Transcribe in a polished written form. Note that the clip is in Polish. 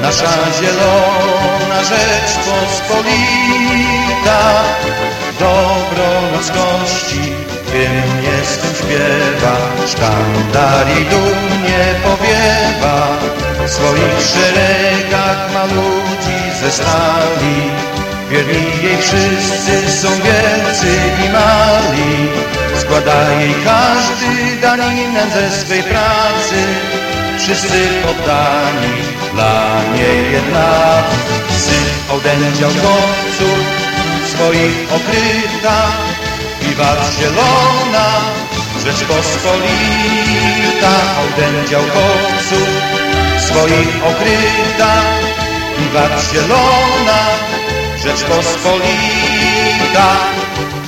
Nasza zielona Rzeczpospolita dobro ludzkości tym jestem śpiewa, sztandar i dumnie powiewa. W swoich szeregach ma ludzi ze stali, wierni jej wszyscy są wielcy i mali. Składa jej każdy daninę ze swej pracy, wszyscy poddani dla niej jednak. Syp odędział chłopców swoich okryta, wiwat zielona Rzeczpospolita. Odędział chłopców swoich okryta, wiwat zielona Rzeczpospolita.